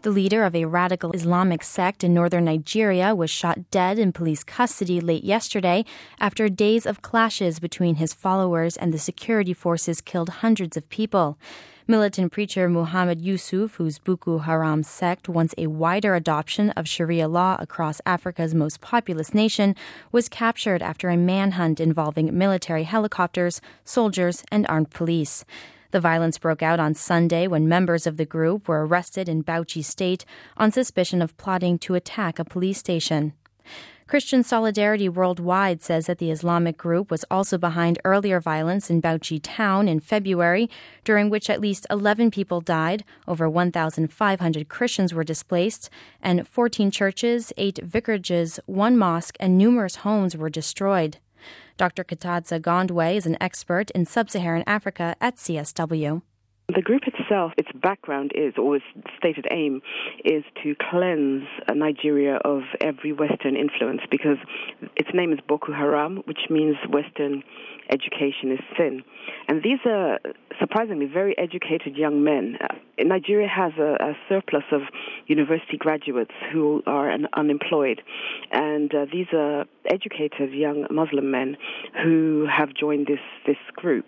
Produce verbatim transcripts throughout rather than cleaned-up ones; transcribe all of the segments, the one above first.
The leader of a radical Islamic sect in northern Nigeria was shot dead in police custody late yesterday after days of clashes between his followers and the security forces killed hundreds of people. Militant preacher Muhammad Yusuf, whose Boko Haram sect wants a wider adoption of Sharia law across Africa's most populous nation, was captured after a manhunt involving military helicopters, soldiers, and armed police. The violence broke out on Sunday when members of the group were arrested in Bauchi State on suspicion of plotting to attack a police station. Christian Solidarity Worldwide says that the Islamic group was also behind earlier violence in Bauchi town in February, during which at least eleven people died, over one thousand five hundred Christians were displaced, and fourteen churches, eight vicarages, one mosque, and numerous homes were destroyed. Doctor Katadza Gondwe is an expert in sub-Saharan Africa at C S W. The group itself, its background is, or its stated aim, is to cleanse Nigeria of every Western influence, because its name is Boko Haram, which means Western education is thin. And these are surprisingly very educated young men. Uh, Nigeria has a, a surplus of university graduates who are un- unemployed. And uh, these are educated young Muslim men who have joined this, this group.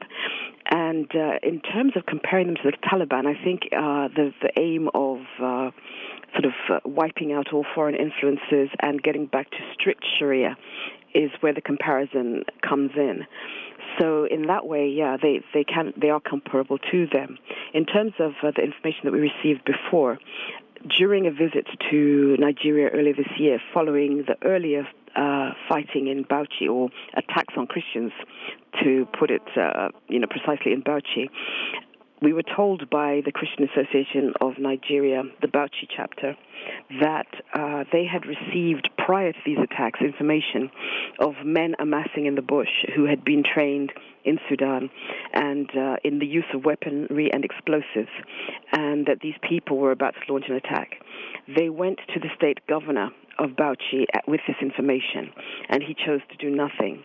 And uh, in terms of comparing them to the Taliban, I think uh, the, the aim of uh, sort of uh, wiping out all foreign influences and getting back to strict Sharia is where the comparison comes in. So in that way, yeah, they, they can they are comparable to them. In terms of uh, the information that we received before, during a visit to Nigeria earlier this year, following the earlier uh, fighting in Bauchi, or attacks on Christians, to put it uh, you know precisely in Bauchi, we were told by the Christian Association of Nigeria, the Bauchi chapter, that uh, they had received, prior to these attacks, information of men amassing in the bush who had been trained in Sudan and uh, in the use of weaponry and explosives, and that these people were about to launch an attack. They went to the state governor of Bauchi with this information, and he chose to do nothing.